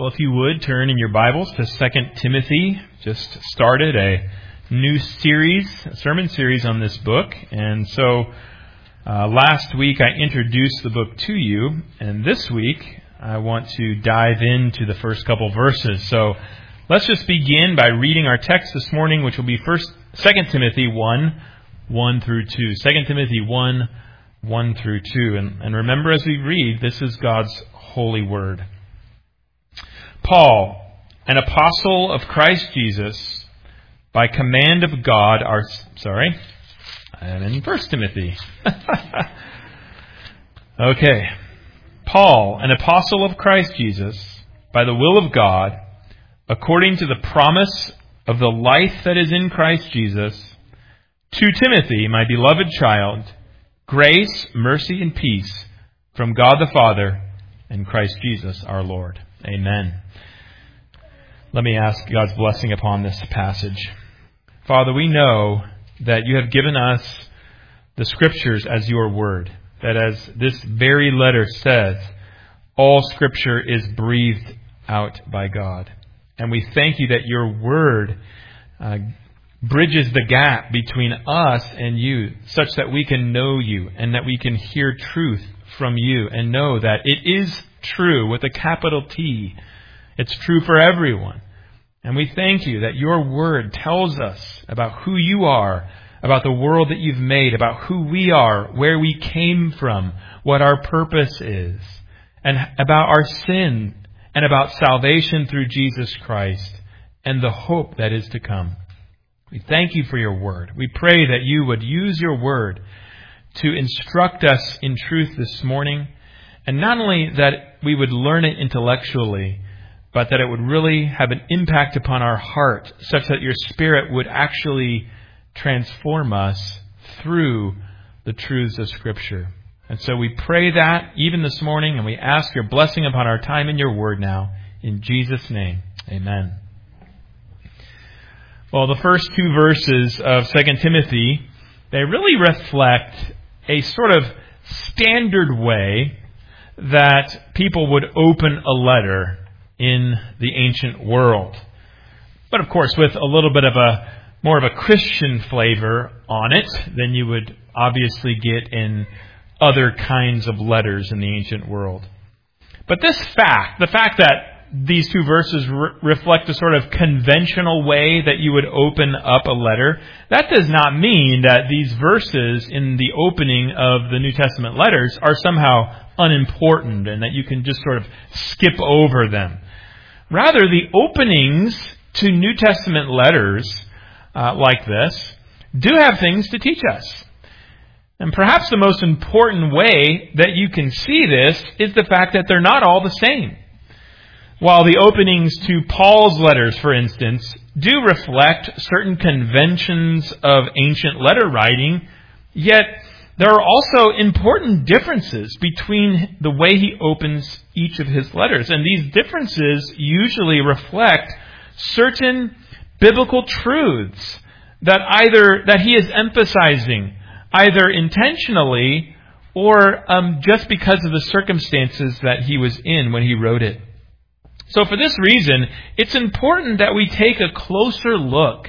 Well, if you would, turn in your Bibles to 2 Timothy. Just started a new series, a sermon series on this book. And so last week I introduced the book to you. And this week I want to dive into the first couple verses. So let's just begin by reading our text this morning, which will be 2 Timothy 1, 1 through 2. 2 Timothy 1, 1 through 2. And remember as we read, this is God's holy word. Paul, an apostle of Christ Jesus, by command of God, I'm in 1 Timothy. Okay. Paul, an apostle of Christ Jesus, by the will of God, according to the promise of the life that is in Christ Jesus, to Timothy, my beloved child, grace, mercy, and peace from God the Father and Christ Jesus our Lord. Amen. Let me ask God's blessing upon this passage. Father, we know that you have given us the Scriptures as your word, that as this very letter says, all Scripture is breathed out by God. And we thank you that your word bridges the gap between us and you, such that we can know you and that we can hear truth from you and know that it is true with a capital T. It's true for everyone. And we thank you that your word tells us about who you are, about the world that you've made, about who we are, where we came from, what our purpose is, and about our sin, and about salvation through Jesus Christ, and the hope that is to come. We thank you for your word. We pray that you would use your word to instruct us in truth this morning, and not only that we would learn it intellectually, but that it would really have an impact upon our heart, such that your Spirit would actually transform us through the truths of Scripture. And so we pray that even this morning, and we ask your blessing upon our time in your word now. In Jesus' name, amen. Well, the first two verses of 2 Timothy, they really reflect a sort of standard way that people would open a letter in the ancient world. But of course, with a little bit of more of a Christian flavor on it than you would obviously get in other kinds of letters in the ancient world. But the fact that these two verses reflect a sort of conventional way that you would open up a letter, that does not mean that these verses in the opening of the New Testament letters are somehow unimportant and that you can just sort of skip over them. Rather, the openings to New Testament letters like this do have things to teach us. And perhaps the most important way that you can see this is the fact that they're not all the same. While the openings to Paul's letters, for instance, do reflect certain conventions of ancient letter writing, yet there are also important differences between the way he opens each of his letters. And these differences usually reflect certain biblical truths that he is emphasizing, either intentionally or just because of the circumstances that he was in when he wrote it. So for this reason, it's important that we take a closer look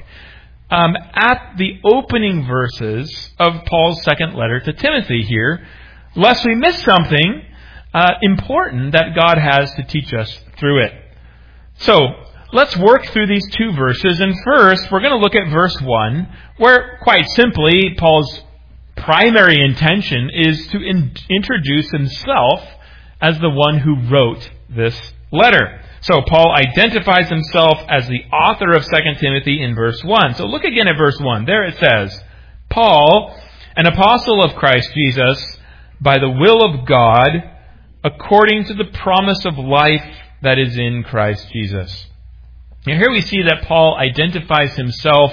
at the opening verses of Paul's second letter to Timothy here, lest we miss something important that God has to teach us through it. So let's work through these two verses. And first, we're going to look at verse 1, where quite simply, Paul's primary intention is to introduce himself as the one who wrote this letter. So Paul identifies himself as the author of 2 Timothy in verse 1. So look again at verse 1. There it says, Paul, an apostle of Christ Jesus, by the will of God, according to the promise of life that is in Christ Jesus. Now here we see that Paul identifies himself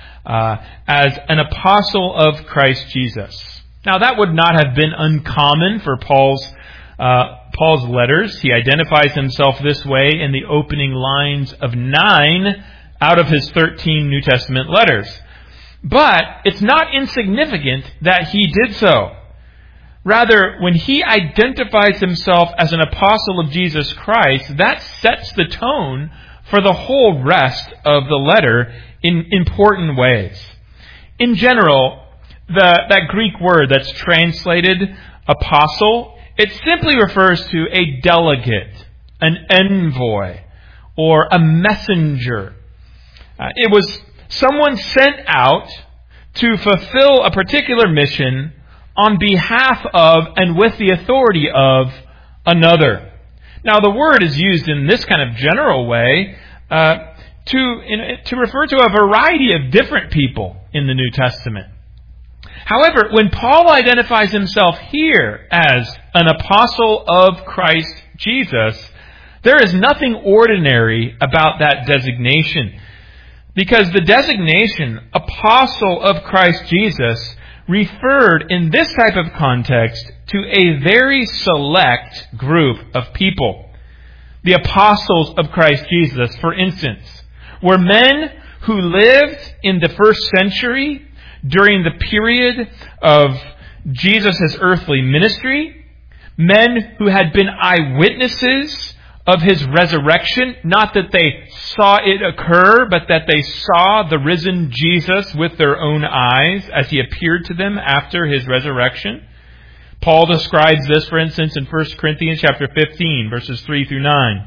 as an apostle of Christ Jesus. Now that would not have been uncommon for Paul's letters. He identifies himself this way in the opening lines of 9 out of his 13 New Testament letters. But it's not insignificant that he did so. Rather, when he identifies himself as an apostle of Jesus Christ, that sets the tone for the whole rest of the letter in important ways. In general, that Greek word that's translated apostle, it simply refers to a delegate, an envoy, or a messenger. It was someone sent out to fulfill a particular mission on behalf of and with the authority of another. Now, the word is used in this kind of general way to refer to a variety of different people in the New Testament. However, when Paul identifies himself here as an apostle of Christ Jesus, there is nothing ordinary about that designation, because the designation, apostle of Christ Jesus, referred in this type of context to a very select group of people. The apostles of Christ Jesus, for instance, were men who lived in the first century during the period of Jesus' earthly ministry, men who had been eyewitnesses of his resurrection, not that they saw it occur, but that they saw the risen Jesus with their own eyes as he appeared to them after his resurrection. Paul describes this, for instance, in 1 Corinthians chapter 15, verses 3 through 9.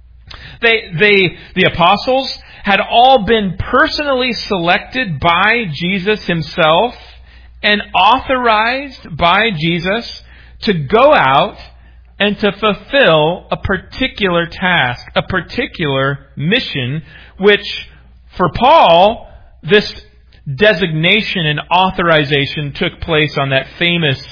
The apostles had all been personally selected by Jesus himself and authorized by Jesus to go out and to fulfill a particular task, a particular mission, which for Paul, this designation and authorization took place on that famous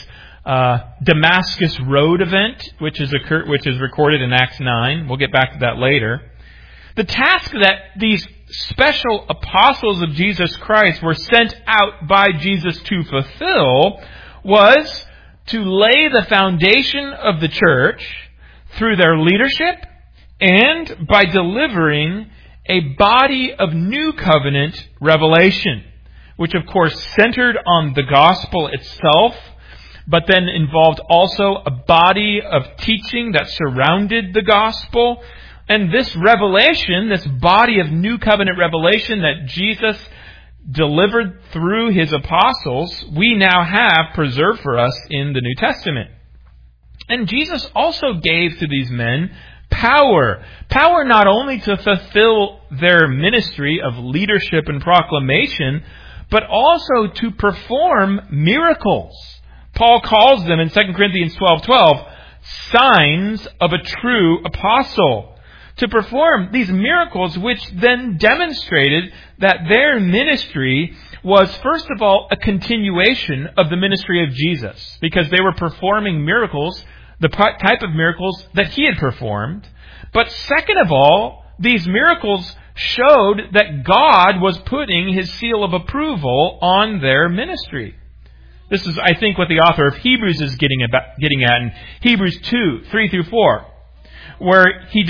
Damascus Road event, which is recorded in Acts 9. We'll get back to that later. The task that these special apostles of Jesus Christ were sent out by Jesus to fulfill was to lay the foundation of the church through their leadership and by delivering a body of new covenant revelation, which of course centered on the gospel itself, but then involved also a body of teaching that surrounded the gospel. And this revelation, this body of new covenant revelation that Jesus delivered through his apostles, we now have preserved for us in the New Testament. And Jesus also gave to these men power. Power not only to fulfill their ministry of leadership and proclamation, but also to perform miracles. Paul calls them in 2 Corinthians 12:12 signs of a true apostle. To perform these miracles, which then demonstrated that their ministry was, first of all, a continuation of the ministry of Jesus, because they were performing miracles, the type of miracles that he had performed. But second of all, these miracles showed that God was putting his seal of approval on their ministry. This is, I think, what the author of Hebrews is getting at in Hebrews 2:3-4. Where he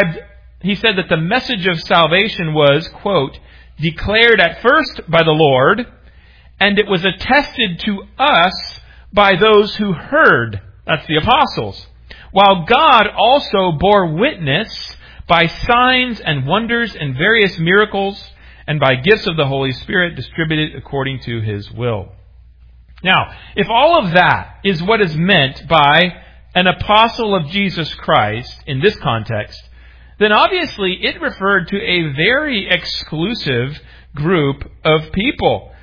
said that the message of salvation was, quote, declared at first by the Lord, and it was attested to us by those who heard. That's the apostles. While God also bore witness by signs and wonders and various miracles, and by gifts of the Holy Spirit distributed according to his will. Now, if all of that is what is meant by an apostle of Jesus Christ in this context, then obviously it referred to a very exclusive group of people.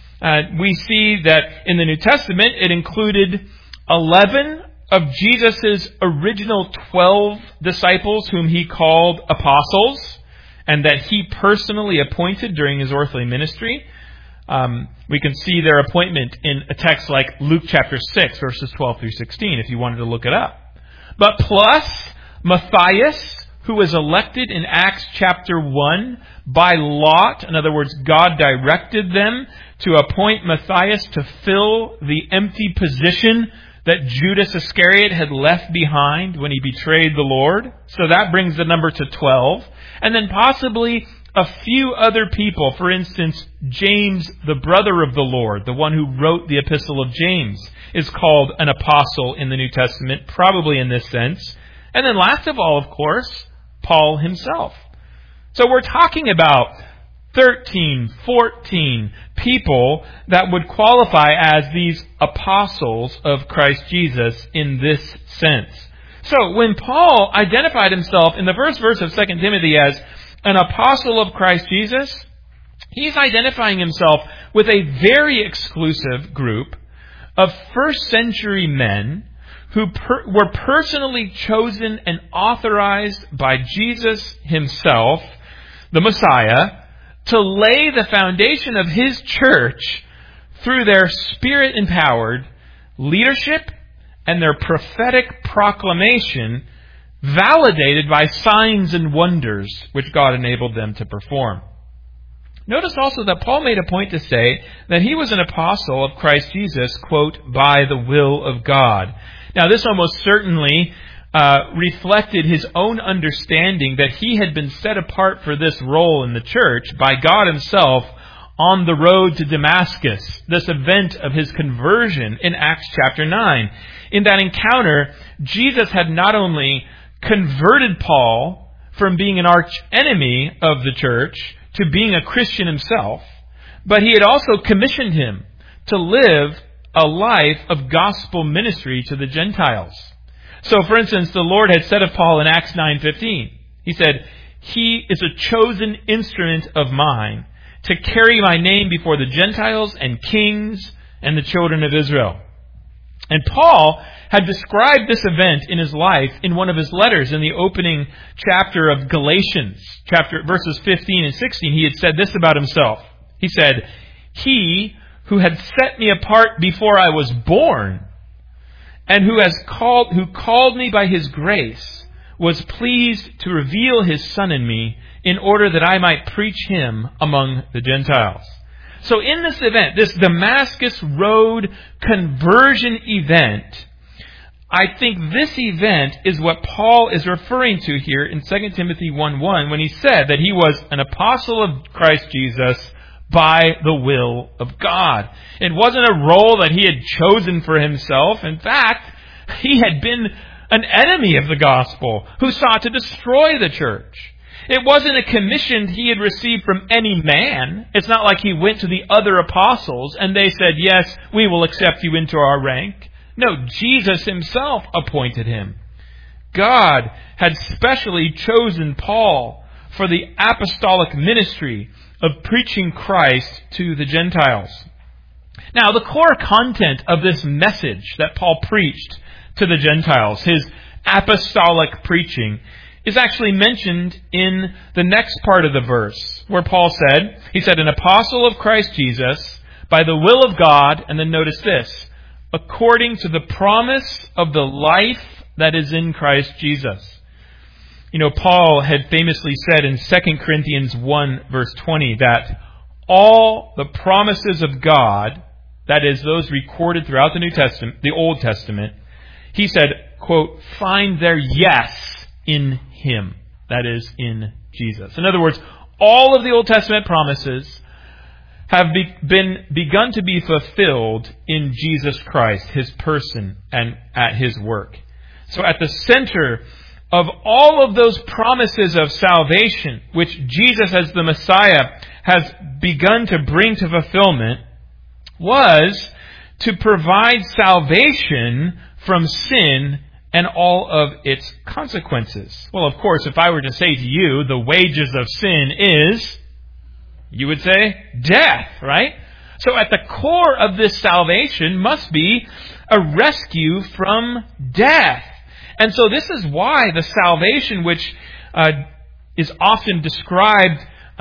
We see that in the New Testament it included 11 of Jesus' original 12 disciples whom he called apostles, and that he personally appointed during his earthly ministry. We can see their appointment in a text like Luke chapter 6, verses 12-16, if you wanted to look it up. But plus Matthias, who was elected in Acts chapter 1 by lot. In other words, God directed them to appoint Matthias to fill the empty position that Judas Iscariot had left behind when he betrayed the Lord. So that brings the number to 12. And then possibly a few other people, for instance, James, the brother of the Lord, the one who wrote the Epistle of James, is called an apostle in the New Testament, probably in this sense. And then last of all, of course, Paul himself. So we're talking about 13, 14 people that would qualify as these apostles of Christ Jesus in this sense. So when Paul identified himself in the first verse of 2 Timothy as an apostle of Christ Jesus, he's identifying himself with a very exclusive group of first century men who were personally chosen and authorized by Jesus himself, the Messiah, to lay the foundation of his church through their Spirit-empowered leadership and their prophetic proclamation, validated by signs and wonders which God enabled them to perform. Notice also that Paul made a point to say that he was an apostle of Christ Jesus, quote, by the will of God. Now, this almost certainly reflected his own understanding that he had been set apart for this role in the church by God himself on the road to Damascus, this event of his conversion in Acts chapter 9. In that encounter, Jesus had not only converted Paul from being an arch enemy of the church to being a Christian himself, but he had also commissioned him to live a life of gospel ministry to the Gentiles. So, for instance, the Lord had said of Paul in Acts 9:15, he said, "He is a chosen instrument of mine to carry my name before the Gentiles and kings and the children of Israel." And Paul had described this event in his life in one of his letters in the opening chapter of Galatians, verses 15 and 16. He had said this about himself. He said, "He who had set me apart before I was born, and who called me by his grace, was pleased to reveal his Son in me, in order that I might preach him among the Gentiles." So in this event, this Damascus Road conversion event, I think this event is what Paul is referring to here in 2 Timothy 1:1 when he said that he was an apostle of Christ Jesus by the will of God. It wasn't a role that he had chosen for himself. In fact, he had been an enemy of the gospel who sought to destroy the church. It wasn't a commission he had received from any man. It's not like he went to the other apostles and they said, "Yes, we will accept you into our rank." No, Jesus himself appointed him. God had specially chosen Paul for the apostolic ministry of preaching Christ to the Gentiles. Now, the core content of this message that Paul preached to the Gentiles, his apostolic preaching, is actually mentioned in the next part of the verse, where Paul said, he said, "An apostle of Christ Jesus, by the will of God," and then notice this, "according to the promise of the life that is in Christ Jesus." You know, Paul had famously said in 2 Corinthians 1, verse 20, that all the promises of God, that is, those recorded throughout the New Testament, the Old Testament, he said, quote, "find their yes in Him," that is, in Jesus. In other words, all of the Old Testament promises have begun to be fulfilled in Jesus Christ, His person, and at His work. So at the center of all of those promises of salvation, which Jesus as the Messiah has begun to bring to fulfillment, was to provide salvation from sin and all of its consequences. Well, of course, if I were to say to you, the wages of sin is, you would say, death, right? So at the core of this salvation must be a rescue from death. And so this is why the salvation which is often described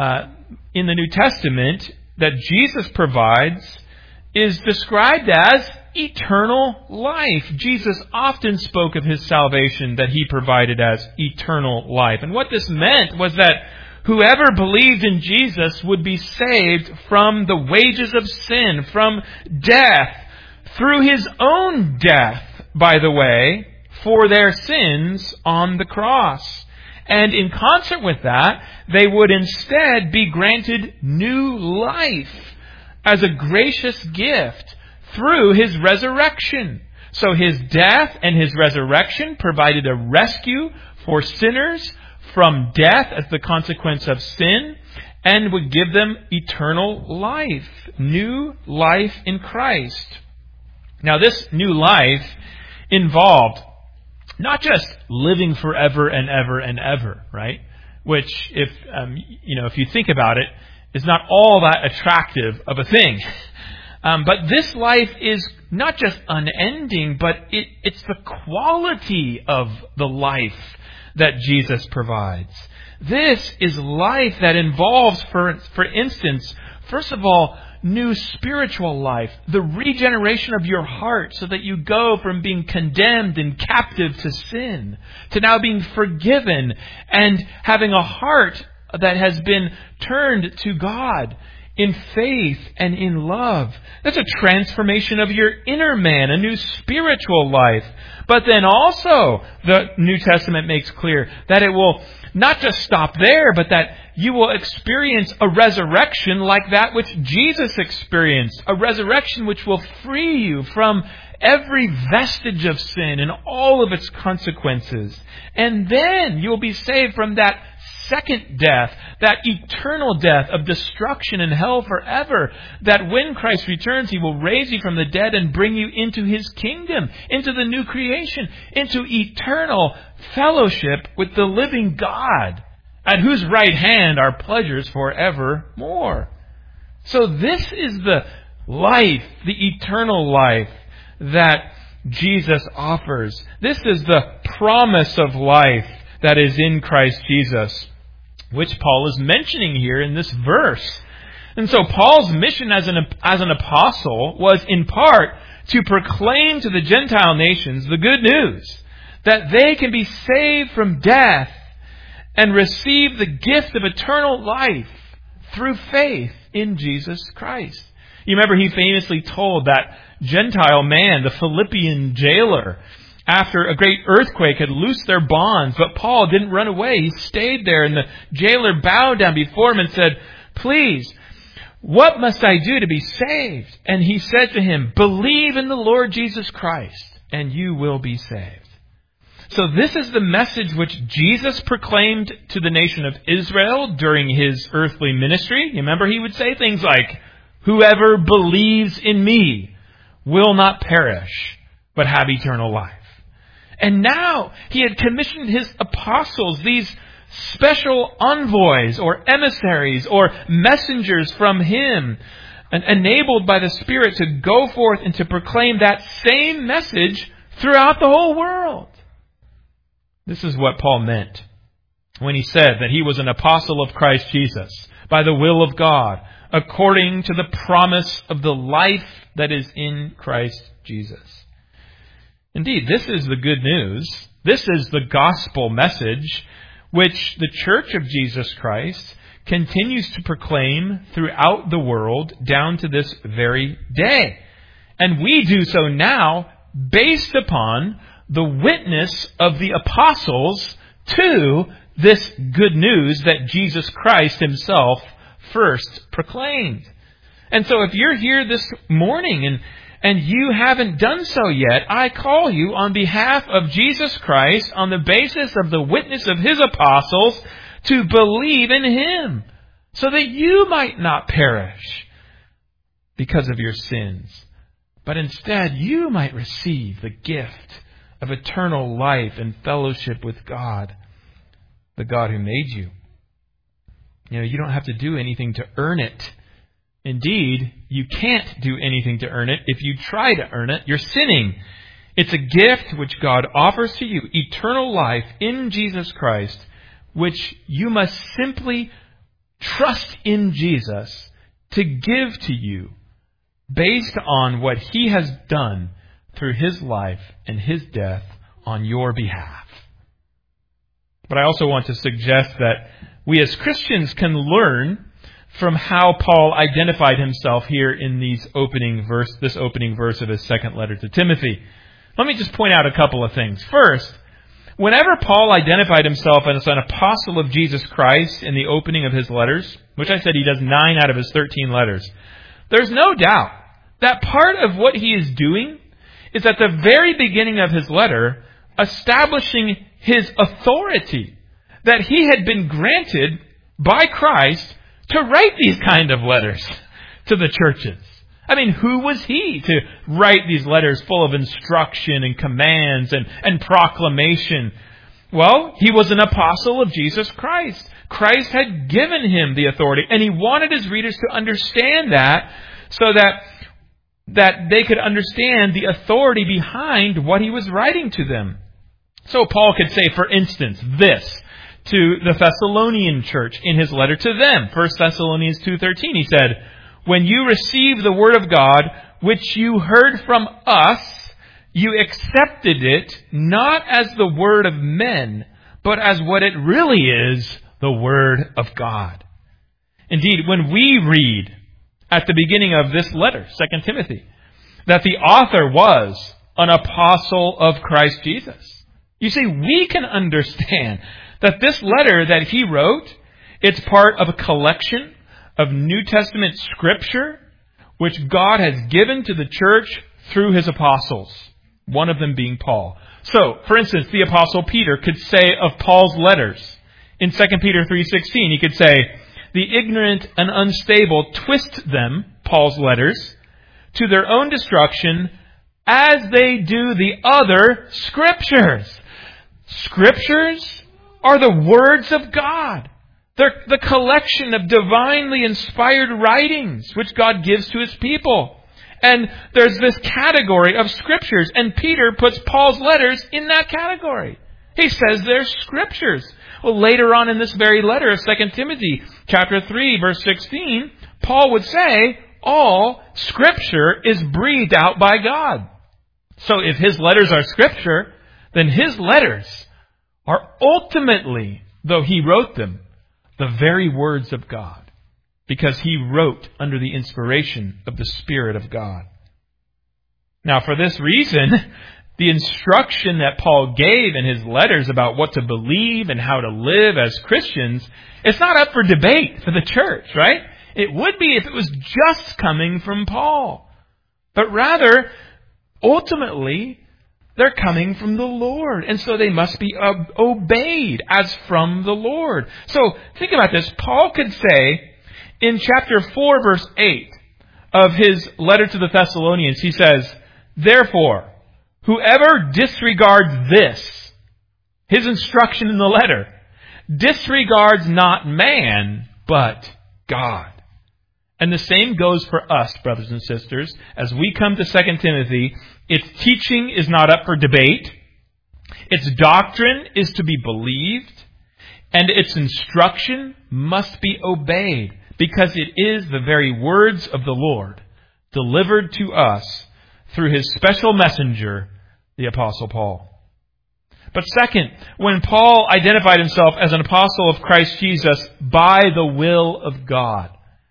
in the New Testament that Jesus provides is described as eternal life. Jesus often spoke of His salvation that He provided as eternal life. And what this meant was that whoever believed in Jesus would be saved from the wages of sin, from death, through His own death, by the way, for their sins on the cross. And in concert with that, they would instead be granted new life as a gracious gift through His resurrection. So His death and His resurrection provided a rescue for sinners from death as the consequence of sin, and would give them eternal life, new life in Christ. Now, this new life involved not just living forever and ever and ever, right? Which, if you think about it, is not all that attractive of a thing. But this life is not just unending, but it's the quality of the life that Jesus provides. This is life that involves, for instance, first of all, new spiritual life, the regeneration of your heart so that you go from being condemned and captive to sin to now being forgiven and having a heart that has been turned to God in faith and in love. That's a transformation of your inner man, a new spiritual life. But then also, the New Testament makes clear that it will not just stop there, but that you will experience a resurrection like that which Jesus experienced. A resurrection which will free you from every vestige of sin and all of its consequences. And then you'll be saved from that second death, that eternal death of destruction in hell forever, that when Christ returns, He will raise you from the dead and bring you into His kingdom, into the new creation, into eternal fellowship with the living God, at whose right hand are pleasures forevermore. So this is the life, the eternal life that Jesus offers. This is the promise of life that is in Christ Jesus, which Paul is mentioning here in this verse. And so Paul's mission as an apostle was in part to proclaim to the Gentile nations the good news that they can be saved from death and receive the gift of eternal life through faith in Jesus Christ. You remember he famously told that Gentile man, the Philippian jailer, after a great earthquake had loosed their bonds, but Paul didn't run away. He stayed there, and the jailer bowed down before him and said, "Please, what must I do to be saved?" And he said to him, "Believe in the Lord Jesus Christ, and you will be saved." So this is the message which Jesus proclaimed to the nation of Israel during His earthly ministry. You remember he would say things like, "Whoever believes in me will not perish, but have eternal life." And now He had commissioned His apostles, these special envoys or emissaries or messengers from Him, and enabled by the Spirit to go forth and to proclaim that same message throughout the whole world. This is what Paul meant when he said that he was an apostle of Christ Jesus by the will of God, according to the promise of the life that is in Christ Jesus. Indeed, this is the good news. This is the gospel message which the Church of Jesus Christ continues to proclaim throughout the world down to this very day. And we do so now based upon the witness of the apostles to this good news that Jesus Christ Himself first proclaimed. And so if you're here this morning and you haven't done so yet, I call you on behalf of Jesus Christ, on the basis of the witness of His apostles, to believe in Him, so that you might not perish because of your sins, but instead you might receive the gift of eternal life and fellowship with God, the God who made you. You don't have to do anything to earn it. Indeed, you can't do anything to earn it. If you try to earn it, you're sinning. It's a gift which God offers to you, eternal life in Jesus Christ, which you must simply trust in Jesus to give to you based on what He has done through His life and His death on your behalf. But I also want to suggest that we as Christians can learn from how Paul identified himself here in this opening verse of his second letter to Timothy. Let me just point out a couple of things. First, Whenever Paul identified himself as an apostle of Jesus Christ in the opening of his letters, which I said he does 9 out of his 13 letters, there's no doubt that part of what he is doing is at the very beginning of his letter establishing his authority that he had been granted by Christ to write these kind of letters to the churches. I mean, who was he to write these letters full of instruction and commands and proclamation? Well, he was an apostle of Jesus Christ. Christ had given him the authority, and he wanted his readers to understand that so that they could understand the authority behind what he was writing to them. So Paul could say, for instance, this to the Thessalonian church in his letter to them. 1 Thessalonians 2:13, he said, "When you received the word of God, which you heard from us, you accepted it not as the word of men, but as what it really is, the word of God." Indeed, when we read at the beginning of this letter, 2 Timothy, that the author was an apostle of Christ Jesus, you see, we can understand that this letter that he wrote, it's part of a collection of New Testament scripture which God has given to the church through his apostles, one of them being Paul. So, for instance, the apostle Peter could say of Paul's letters in 2 Peter 3:16, he could say, "The ignorant and unstable twist them," Paul's letters, "to their own destruction as they do the other scriptures." Scriptures are the words of God. They're the collection of divinely inspired writings which God gives to his people. And there's this category of scriptures, and Peter puts Paul's letters in that category. He says they're scriptures. Well, later on in this very letter of 2 Timothy, chapter 3, verse 16, Paul would say, all scripture is breathed out by God. So if his letters are scripture, then his letters are ultimately, though he wrote them, the very words of God, because he wrote under the inspiration of the Spirit of God. Now, for this reason, the instruction that Paul gave in his letters about what to believe and how to live as Christians, it's not up for debate for the church, right? It would be if it was just coming from Paul. But rather, ultimately, they're coming from the Lord, and so they must be obeyed as from the Lord. So, think about this. Paul could say in chapter 4, verse 8 of his letter to the Thessalonians, he says, "Therefore, whoever disregards this," his instruction in the letter, "disregards not man, but God." And the same goes for us, brothers and sisters. As we come to 2 Timothy, its teaching is not up for debate. Its doctrine is to be believed. And its instruction must be obeyed, because it is the very words of the Lord delivered to us through his special messenger, the Apostle Paul. But second, when Paul identified himself as an apostle of Christ Jesus by the will of God,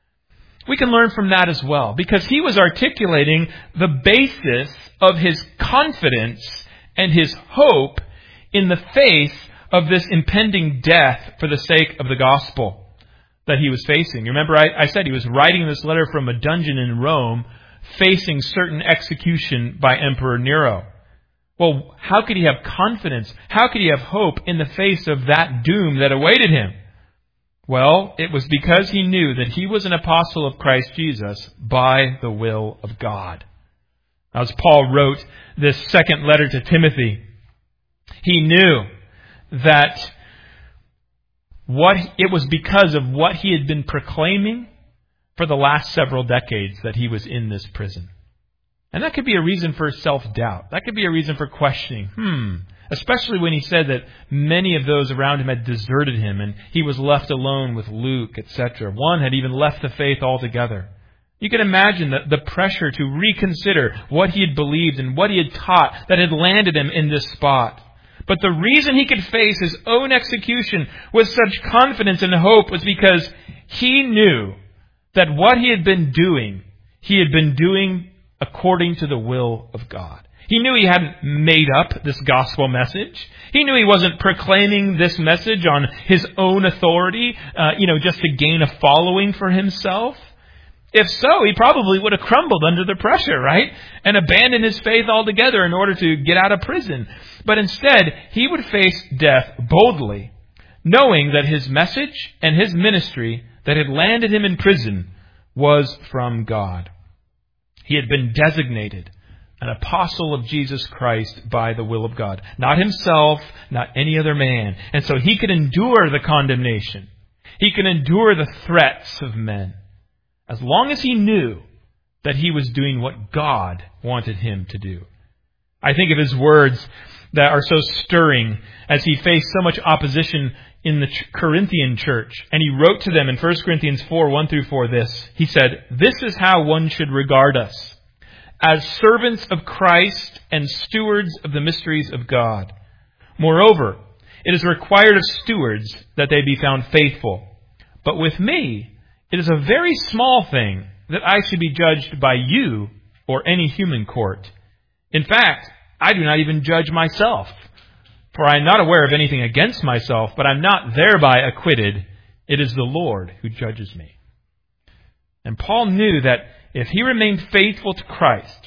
we can learn from that as well, because he was articulating the basis of his confidence and his hope in the face of this impending death for the sake of the gospel that he was facing. Remember, I said he was writing this letter from a dungeon in Rome, facing certain execution by Emperor Nero. Well, how could he have confidence? How could he have hope in the face of that doom that awaited him? Well, it was because he knew that he was an apostle of Christ Jesus by the will of God. As Paul wrote this second letter to Timothy, he knew that it was because of what he had been proclaiming for the last several decades that he was in this prison. And that could be a reason for self-doubt. That could be a reason for questioning. Especially when he said that many of those around him had deserted him and he was left alone with Luke, etc. One had even left the faith altogether. You can imagine the pressure to reconsider what he had believed and what he had taught that had landed him in this spot. But the reason he could face his own execution with such confidence and hope was because he knew that what he had been doing according to the will of God. He knew he hadn't made up this gospel message. He knew he wasn't proclaiming this message on his own authority, just to gain a following for himself. If so, he probably would have crumbled under the pressure, right? And abandoned his faith altogether in order to get out of prison. But instead, he would face death boldly, knowing that his message and his ministry that had landed him in prison was from God. He had been designated an apostle of Jesus Christ by the will of God. Not himself, not any other man. And so he could endure the condemnation. He could endure the threats of men, as long as he knew that he was doing what God wanted him to do. I think of his words that are so stirring as he faced so much opposition in the Corinthian church. And he wrote to them in 1 Corinthians 4, 1 through 4 this. He said, "This is how one should regard us, as servants of Christ and stewards of the mysteries of God. Moreover, it is required of stewards that they be found faithful. But with me, it is a very small thing that I should be judged by you or any human court. In fact, I do not even judge myself, for I am not aware of anything against myself, but I am not thereby acquitted. It is the Lord who judges me." And Paul knew that if he remained faithful to Christ,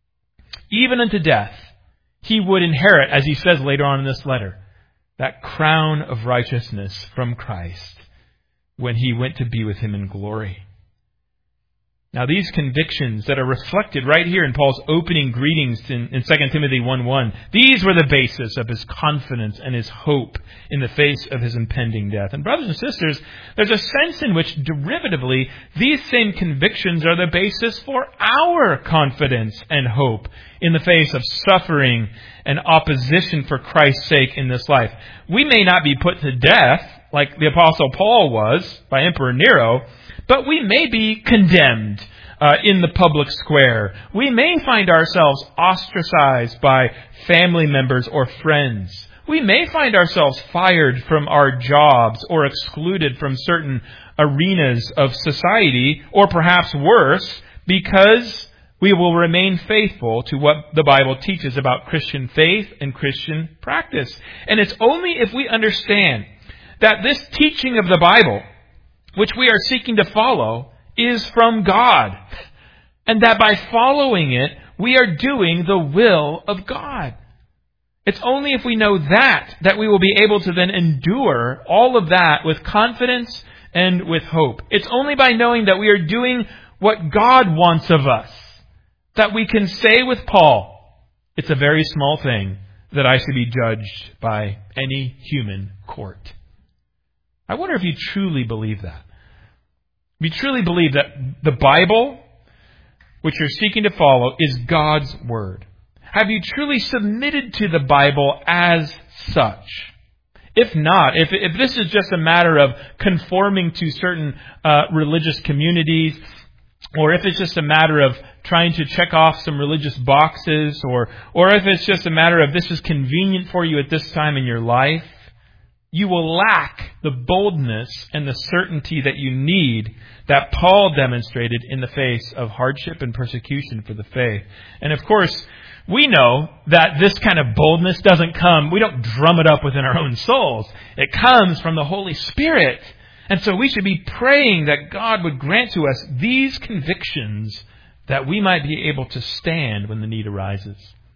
even unto death, he would inherit, as he says later on in this letter, that crown of righteousness from Christ when he went to be with him in glory. Now, these convictions that are reflected right here in Paul's opening greetings in 2 Timothy 1:1, these were the basis of his confidence and his hope in the face of his impending death. And brothers and sisters, there's a sense in which derivatively these same convictions are the basis for our confidence and hope in the face of suffering and opposition for Christ's sake in this life. We may not be put to death like the Apostle Paul was by Emperor Nero, but we may be condemned in the public square. We may find ourselves ostracized by family members or friends. We may find ourselves fired from our jobs or excluded from certain arenas of society, or perhaps worse, because we will remain faithful to what the Bible teaches about Christian faith and Christian practice. And it's only if we understand that this teaching of the Bible, which we are seeking to follow, is from God, and that by following it, we are doing the will of God. It's only if we know that we will be able to then endure all of that with confidence and with hope. It's only by knowing that we are doing what God wants of us that we can say with Paul, "It's a very small thing that I should be judged by any human court." I wonder if you truly believe that. If you truly believe that the Bible, which you're seeking to follow, is God's Word. Have you truly submitted to the Bible as such? If not, if this is just a matter of conforming to certain religious communities, or if it's just a matter of trying to check off some religious boxes, or if it's just a matter of this is convenient for you at this time in your life, you will lack the boldness and the certainty that you need that Paul demonstrated in the face of hardship and persecution for the faith. And of course, we know that this kind of boldness doesn't come, we don't drum it up within our own souls. It comes from the Holy Spirit. And so we should be praying that God would grant to us these convictions that we might be able to stand when the need arises.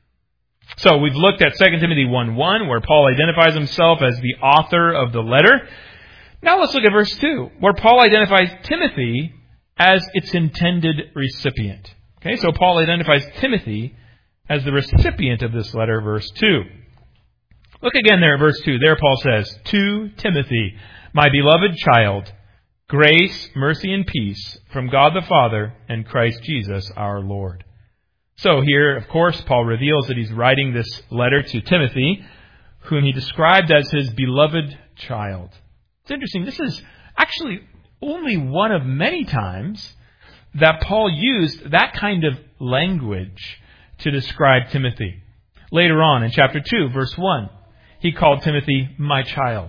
So we've looked at 2 Timothy 1:1, where Paul identifies himself as the author of the letter. Now let's look at verse 2, where Paul identifies Timothy as its intended recipient. Okay, so Paul identifies Timothy as the recipient of this letter, verse 2. Look again there at verse 2. There Paul says, "To Timothy, my beloved child, grace, mercy, and peace from God the Father and Christ Jesus our Lord." So here, of course, Paul reveals that he's writing this letter to Timothy, whom he described as his beloved child. It's interesting. This is actually only one of many times that Paul used that kind of language to describe Timothy. Later on in chapter 2, verse 1, he called Timothy my child.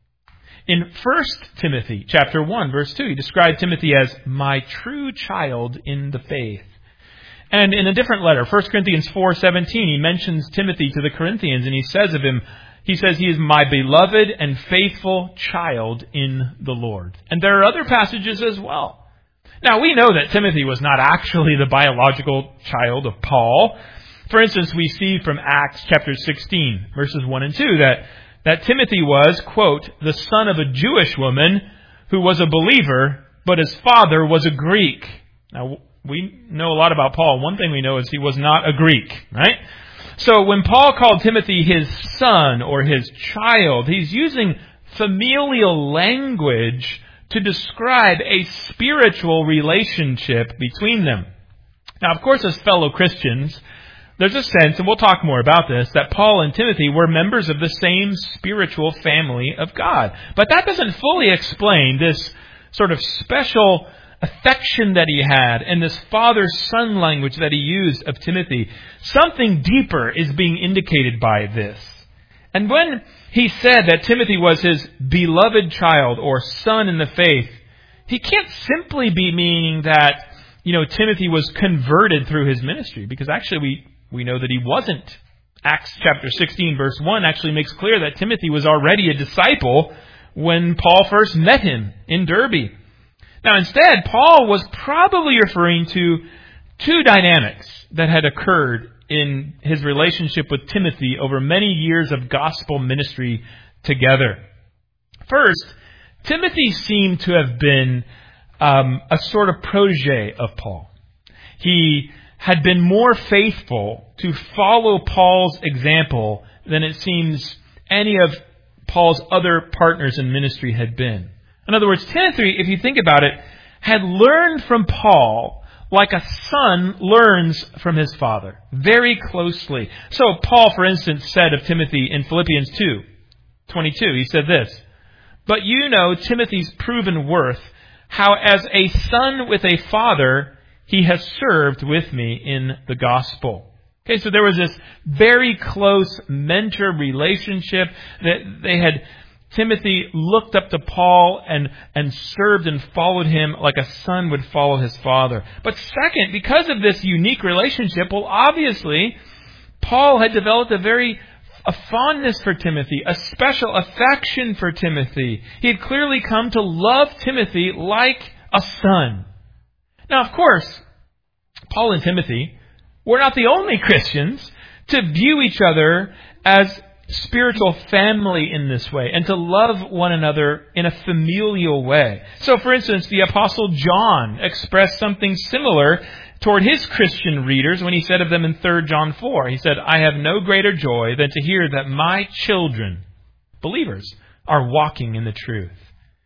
In 1 Timothy chapter 1, verse 2, he described Timothy as my true child in the faith. And in a different letter, 1 Corinthians 4:17, he mentions Timothy to the Corinthians, and he says of him, he says, he is my beloved and faithful child in the Lord. And there are other passages as well. Now, we know that Timothy was not actually the biological child of Paul. For instance, we see from Acts chapter 16, verses 1 and 2, that Timothy was, quote, the son of a Jewish woman who was a believer, but his father was a Greek. Now, we know a lot about Paul. One thing we know is he was not a Greek, right? So when Paul called Timothy his son or his child, he's using familial language to describe a spiritual relationship between them. Now, of course, as fellow Christians, there's a sense, and we'll talk more about this, that Paul and Timothy were members of the same spiritual family of God. But that doesn't fully explain this sort of special affection that he had and this father-son language that he used of Timothy. Something deeper is being indicated by this. And when he said that Timothy was his beloved child or son in the faith, he can't simply be meaning that, Timothy was converted through his ministry, because actually we know that he wasn't. Acts chapter 16 verse 1 actually makes clear that Timothy was already a disciple when Paul first met him in Derbe. Now, instead, Paul was probably referring to two dynamics that had occurred in his relationship with Timothy over many years of gospel ministry together. First, Timothy seemed to have been a sort of protege of Paul. He had been more faithful to follow Paul's example than it seems any of Paul's other partners in ministry had been. In other words, Timothy, if you think about it, had learned from Paul like a son learns from his father, very closely. So Paul, for instance, said of Timothy in Philippians 2:22, he said this, "But you know Timothy's proven worth, how as a son with a father, he has served with me in the gospel." Okay, so there was this very close mentor relationship that Timothy looked up to Paul and served and followed him like a son would follow his father. But second, because of this unique relationship, well, obviously, Paul had developed a fondness for Timothy, a special affection for Timothy. He had clearly come to love Timothy like a son. Now, of course, Paul and Timothy were not the only Christians to view each other as spiritual family in this way and to love one another in a familial way. So, for instance, the Apostle John expressed something similar toward his Christian readers when he said of them in 3 John 4. He said, "I have no greater joy than to hear that my children," believers, "are walking in the truth."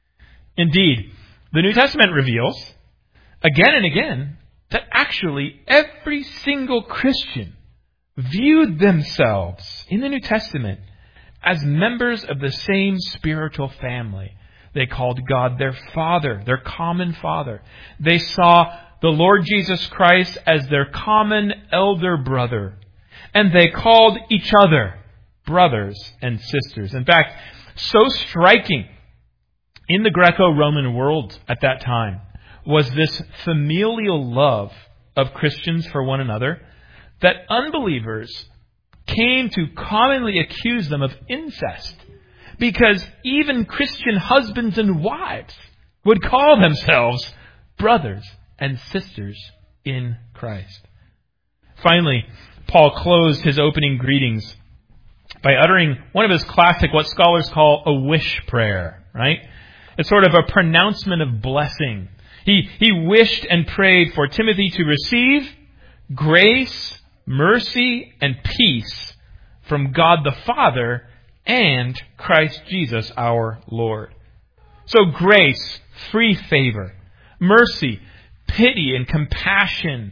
Indeed, the New Testament reveals again and again that actually every single Christian viewed themselves in the New Testament as members of the same spiritual family. They called God their Father, their common Father. They saw the Lord Jesus Christ as their common elder brother. And they called each other brothers and sisters. In fact, so striking in the Greco-Roman world at that time was this familial love of Christians for one another that unbelievers came to commonly accuse them of incest, because even Christian husbands and wives would call themselves brothers and sisters in Christ. Finally, Paul closed his opening greetings by uttering one of his classic, what scholars call a wish prayer, right? It's sort of a pronouncement of blessing. He wished and prayed for Timothy to receive grace, mercy, and peace from God the Father and Christ Jesus our Lord. So grace, free favor. Mercy, pity and compassion.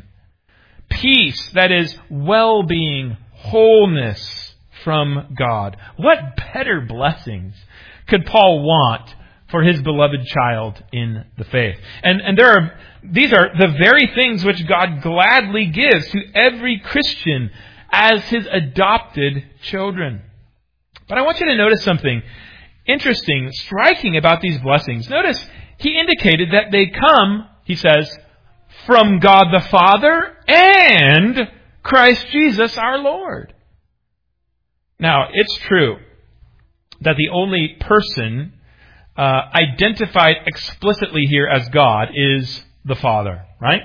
Peace, that is well-being, wholeness from God. What better blessings could Paul want for his beloved child in the faith? And these are the very things which God gladly gives to every Christian as his adopted children. But I want you to notice something interesting, striking about these blessings. Notice he indicated that they come, he says, from God the Father and Christ Jesus our Lord. Now, it's true that the only person identified explicitly here as God is the Father, right?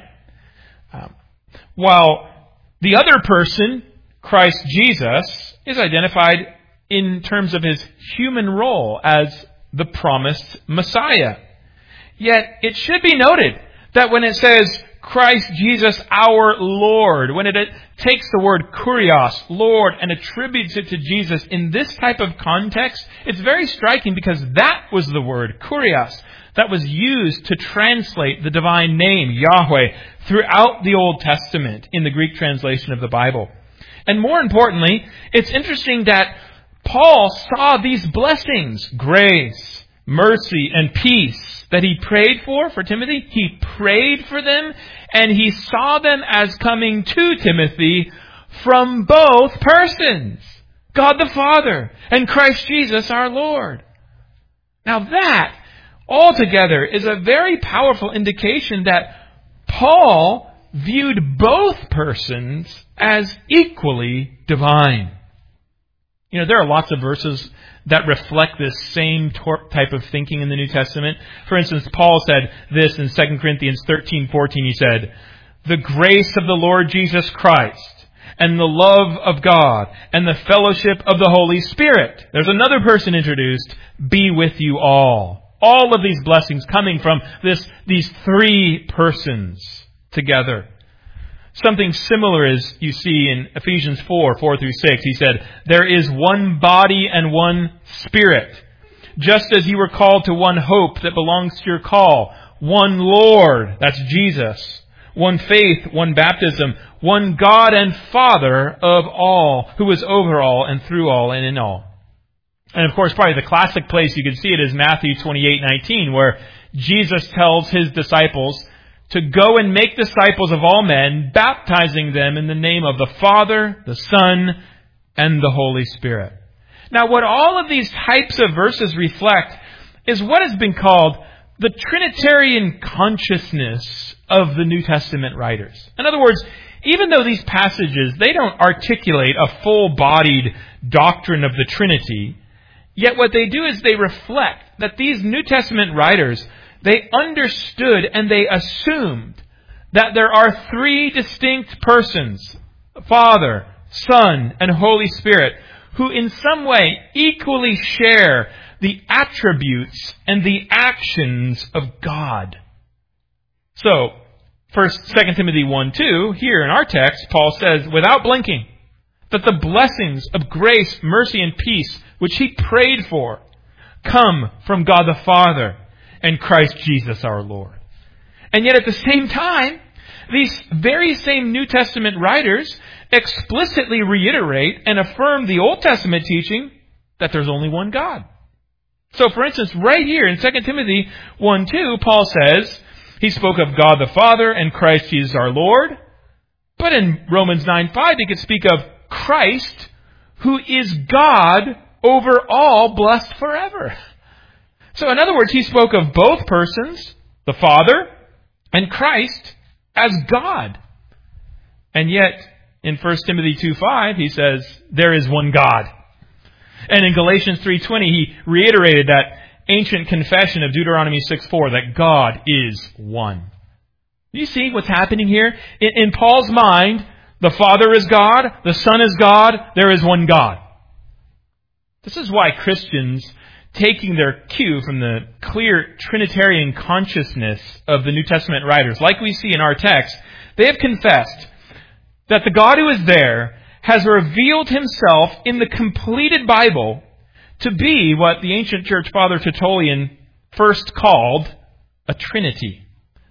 While the other person, Christ Jesus, is identified in terms of his human role as the promised Messiah. Yet it should be noted that when it says Christ Jesus our Lord, when it takes the word kurios, Lord, and attributes it to Jesus in this type of context, it's very striking because that was the word kurios that was used to translate the divine name, Yahweh, throughout the Old Testament in the Greek translation of the Bible. And more importantly, it's interesting that Paul saw these blessings, grace, mercy, and peace that he prayed for Timothy. He prayed for them, and he saw them as coming to Timothy from both persons, God the Father and Christ Jesus our Lord. Now that, altogether, is a very powerful indication that Paul viewed both persons as equally divine. You know, there are lots of verses that reflect this same type of thinking in the New Testament. For instance, Paul said this in 2 Corinthians 13:14. He said, "The grace of the Lord Jesus Christ and the love of God and the fellowship of the Holy Spirit." There's another person introduced, "be with you all." All of these blessings coming from these three persons together. Something similar is you see in Ephesians 4:4-6. He said, "There is one body and one Spirit, just as you were called to one hope that belongs to your call. One Lord," that's Jesus, "one faith, one baptism, one God and Father of all, who is over all and through all and in all." And of course, probably the classic place you can see it is Matthew 28:19, where Jesus tells his disciples to go and make disciples of all men, baptizing them in the name of the Father, the Son, and the Holy Spirit. Now, what all of these types of verses reflect is what has been called the Trinitarian consciousness of the New Testament writers. In other words, even though these passages, they don't articulate a full-bodied doctrine of the Trinity, yet what they do is they reflect that these New Testament writers, they understood and they assumed that there are three distinct persons, Father, Son, and Holy Spirit, who in some way equally share the attributes and the actions of God. So, 2 Timothy 1:2, here in our text, Paul says, without blinking, that the blessings of grace, mercy, and peace, which he prayed for, come from God the Father and Christ Jesus our Lord. And yet at the same time, these very same New Testament writers explicitly reiterate and affirm the Old Testament teaching that there's only one God. So for instance, right here in 2 Timothy 1:2, Paul says, he spoke of God the Father and Christ Jesus our Lord. But in Romans 9:5, he could speak of Christ, who is God over all, blessed forever. So in other words, he spoke of both persons, the Father and Christ, as God. And yet, in 1 Timothy 2:5, he says, there is one God. And in Galatians 3:20, he reiterated that ancient confession of Deuteronomy 6:4, that God is one. You see what's happening here? In Paul's mind, the Father is God, the Son is God, there is one God. This is why Christians, taking their cue from the clear Trinitarian consciousness of the New Testament writers, like we see in our text, they have confessed that the God who is there has revealed himself in the completed Bible to be what the ancient church father Tertullian first called a Trinity,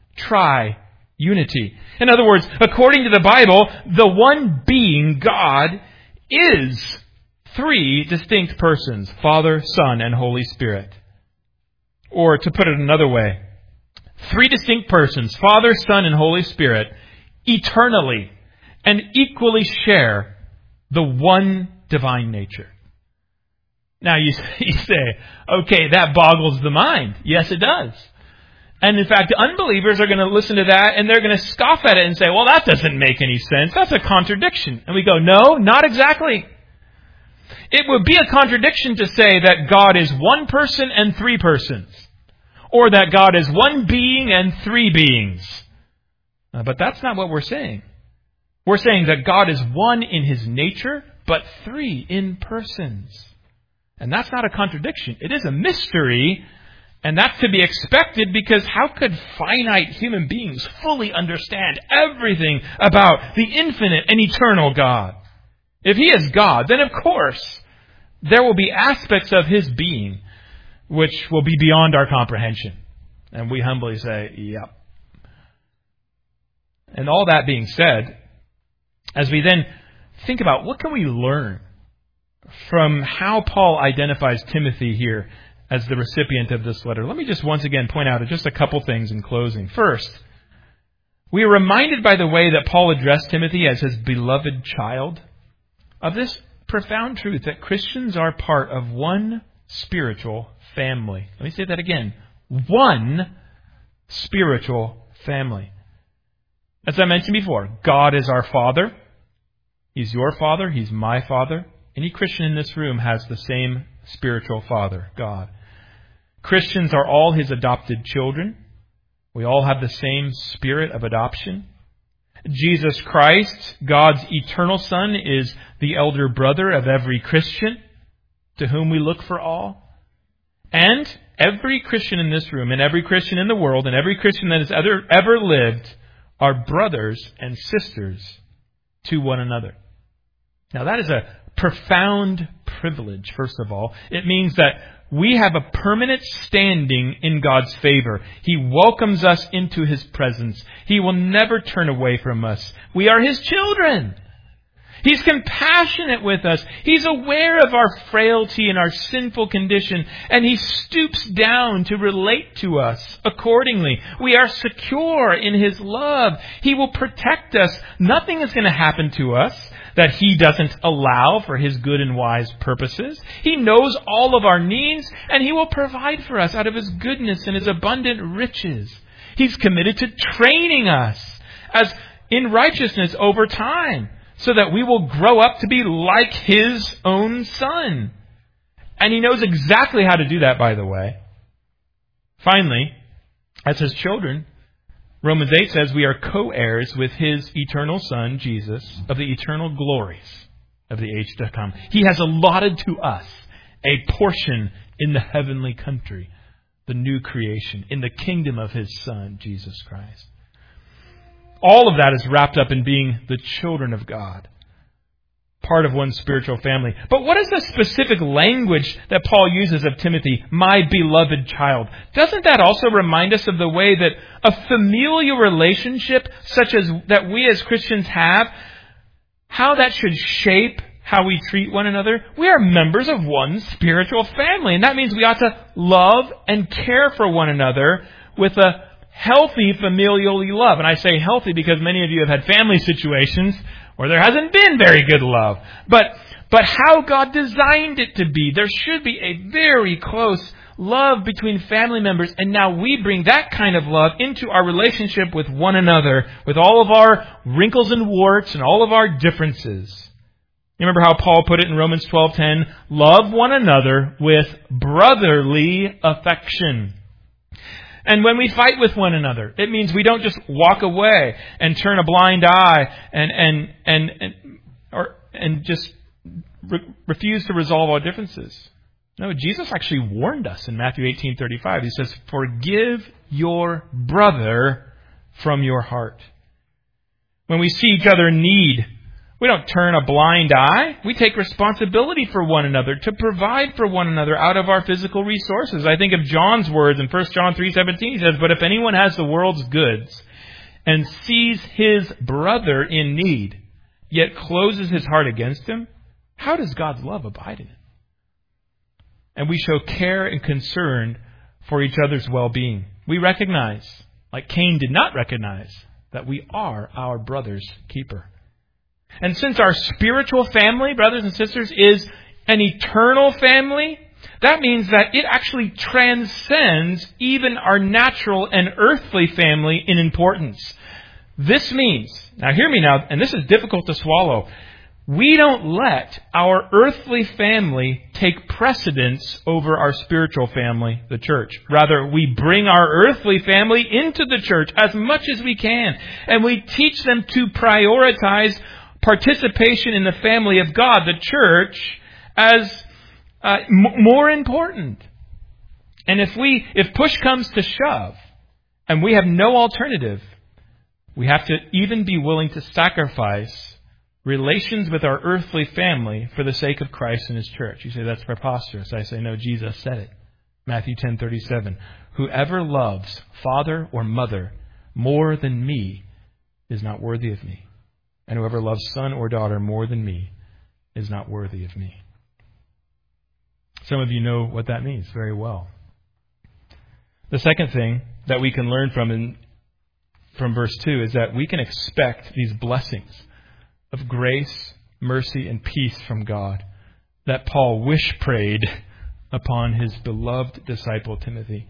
tri-unity. In other words, according to the Bible, the one being, God, is three distinct persons, Father, Son, and Holy Spirit. Or to put it another way, three distinct persons, Father, Son, and Holy Spirit, eternally and equally share the one divine nature. Now you say, okay, that boggles the mind. Yes, it does. And in fact, unbelievers are going to listen to that and they're going to scoff at it and say, well, that doesn't make any sense. That's a contradiction. And we go, no, not exactly. It would be a contradiction to say that God is one person and three persons, or that God is one being and three beings. But that's not what we're saying. We're saying that God is one in His nature, but three in persons. And that's not a contradiction. It is a mystery. And that's to be expected, because how could finite human beings fully understand everything about the infinite and eternal God? If He is God, then of course there will be aspects of His being which will be beyond our comprehension. And we humbly say, yep. And all that being said, as we then think about what can we learn from how Paul identifies Timothy here as the recipient of this letter, let me just once again point out just a couple things in closing. First, we are reminded by the way that Paul addressed Timothy as his beloved child of this profound truth that Christians are part of one spiritual family. Let me say that again. One spiritual family. As I mentioned before, God is our Father. He's your Father. He's my Father. Any Christian in this room has the same spiritual Father, God. Christians are all His adopted children. We all have the same spirit of adoption. Jesus Christ, God's eternal Son, is the elder brother of every Christian, to whom we look for all. And every Christian in this room, and every Christian in the world, and every Christian that has ever lived are brothers and sisters to one another. Now that is a profound privilege, first of all. It means that we have a permanent standing in God's favor. He welcomes us into His presence. He will never turn away from us. We are His children. He's compassionate with us. He's aware of our frailty and our sinful condition, and He stoops down to relate to us accordingly. We are secure in His love. He will protect us. Nothing is going to happen to us that He doesn't allow for His good and wise purposes. He knows all of our needs, and He will provide for us out of His goodness and His abundant riches. He's committed to training us as in righteousness over time, so that we will grow up to be like His own Son. And He knows exactly how to do that, by the way. Finally, as His children, Romans 8 says we are co-heirs with His eternal Son, Jesus, of the eternal glories of the age to come. He has allotted to us a portion in the heavenly country, the new creation, in the kingdom of His Son, Jesus Christ. All of that is wrapped up in being the children of God, part of one spiritual family. But what is the specific language that Paul uses of Timothy, my beloved child? Doesn't that also remind us of the way that a familial relationship, such as that we as Christians have, how that should shape how we treat one another? We are members of one spiritual family, and that means we ought to love and care for one another with a healthy familially love. And I say healthy because many of you have had family situations where there hasn't been very good love. But how God designed it to be. There should be a very close love between family members. And now we bring that kind of love into our relationship with one another, with all of our wrinkles and warts and all of our differences. You remember how Paul put it in Romans 12:10, love one another with brotherly affection. And when we fight with one another, it means we don't just walk away and turn a blind eye and just refuse to resolve our differences. No, Jesus actually warned us in Matthew 18:35. He says, "Forgive your brother from your heart." When we see each other in need, we don't turn a blind eye. We take responsibility for one another to provide for one another out of our physical resources. I think of John's words in 1 John 3:17. He says, "But if anyone has the world's goods and sees his brother in need, yet closes his heart against him, how does God's love abide in him?" And we show care and concern for each other's well-being. We recognize, like Cain did not recognize, that we are our brother's keeper. And since our spiritual family, brothers and sisters, is an eternal family, That means that it actually transcends even our natural and earthly family in importance. This means, now hear me now, and this is difficult to swallow, we don't let our earthly family take precedence over our spiritual family, the church. Rather, we bring our earthly family into the church as much as we can, and we teach them to prioritize participation in the family of God, the church, as more important. And if push comes to shove, and we have no alternative, we have to even be willing to sacrifice relations with our earthly family for the sake of Christ and His church. You say, that's preposterous. I say, no, Jesus said it. Matthew 10:37. Whoever loves father or mother more than me is not worthy of me. And whoever loves son or daughter more than me is not worthy of me. Some of you know what that means very well. The second thing that we can learn from verse 2 is that we can expect these blessings of grace, mercy, and peace from God that Paul prayed upon his beloved disciple Timothy.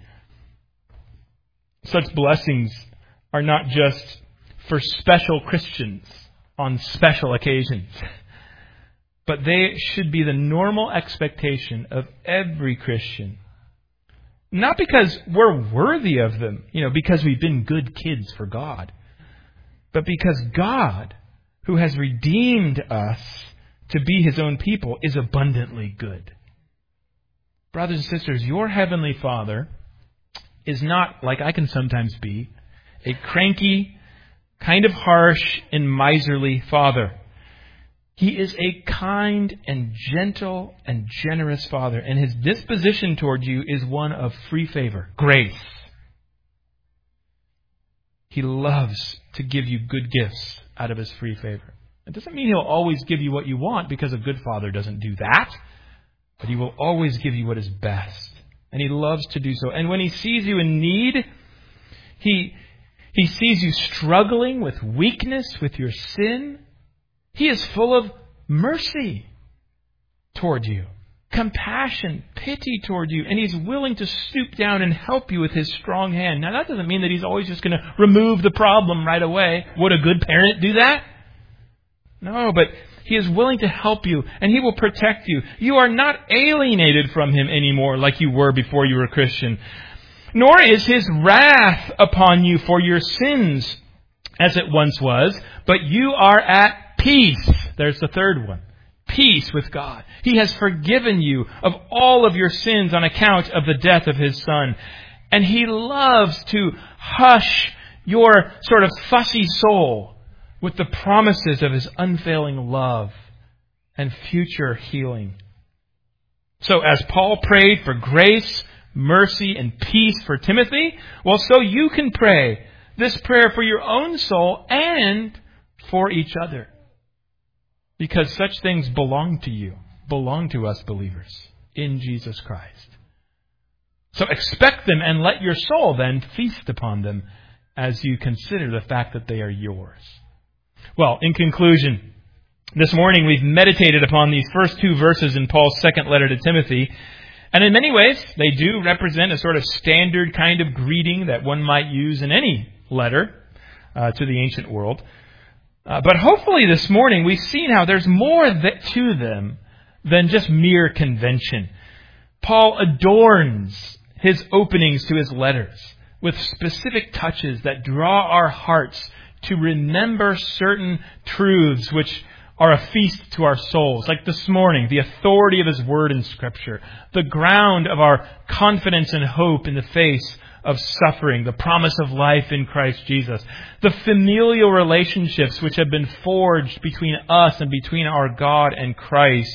Such blessings are not just for special Christians on special occasions, but they should be the normal expectation of every Christian. Not because we're worthy of them, because we've been good kids for God, but because God, who has redeemed us to be His own people, is abundantly good. Brothers and sisters, your Heavenly Father is not, like I can sometimes be, a cranky, kind of harsh and miserly Father. He is a kind and gentle and generous Father, and His disposition toward you is one of free favor, grace. He loves to give you good gifts out of His free favor. It doesn't mean He'll always give you what you want, because a good Father doesn't do that. But He will always give you what is best. And He loves to do so. And when He sees you in need, He sees you struggling with weakness, with your sin. He is full of mercy toward you, compassion, pity toward you, and He's willing to stoop down and help you with His strong hand. Now, that doesn't mean that He's always just going to remove the problem right away. Would a good parent do that? No, but He is willing to help you, and He will protect you. You are not alienated from Him anymore like you were before you were a Christian. Nor is His wrath upon you for your sins as it once was, but you are at peace. There's the third one. Peace with God. He has forgiven you of all of your sins on account of the death of His Son. And He loves to hush your sort of fussy soul with the promises of His unfailing love and future healing. So as Paul prayed for grace, mercy, and peace for Timothy, well, so you can pray this prayer for your own soul and for each other. Because such things belong to you, belong to us believers in Jesus Christ. So expect them and let your soul then feast upon them as you consider the fact that they are yours. Well, in conclusion, this morning we've meditated upon these first two verses in Paul's second letter to Timothy. And in many ways, they do represent a sort of standard kind of greeting that one might use in any letter to the ancient world. But hopefully this morning we've seen how there's more to them than just mere convention. Paul adorns his openings to his letters with specific touches that draw our hearts to remember certain truths which are a feast to our souls. Like this morning, the authority of His Word in Scripture, the ground of our confidence and hope in the face of suffering, the promise of life in Christ Jesus, the familial relationships which have been forged between us and between our God and Christ,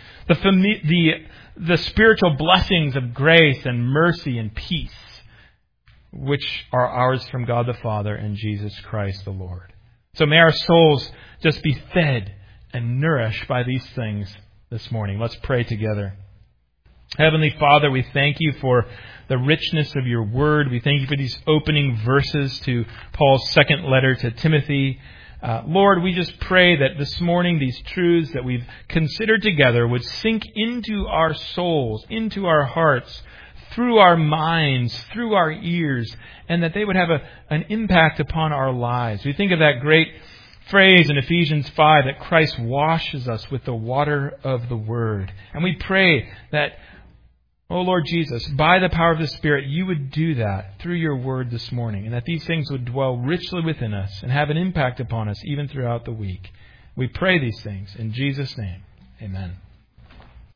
the spiritual blessings of grace and mercy and peace, which are ours from God the Father and Jesus Christ the Lord. So may our souls just be fed and nourished by these things this morning. Let's pray together. Heavenly Father, we thank You for the richness of Your Word. We thank You for these opening verses to Paul's second letter to Timothy. Lord, we just pray that this morning these truths that we've considered together would sink into our souls, into our hearts, through our minds, through our ears, and that they would have an impact upon our lives. We think of that great phrase in Ephesians 5 that Christ washes us with the water of the Word. And we pray that, oh Lord Jesus, by the power of the Spirit, you would do that through your Word this morning, and that these things would dwell richly within us and have an impact upon us even throughout the week. We pray these things in Jesus' name. Amen.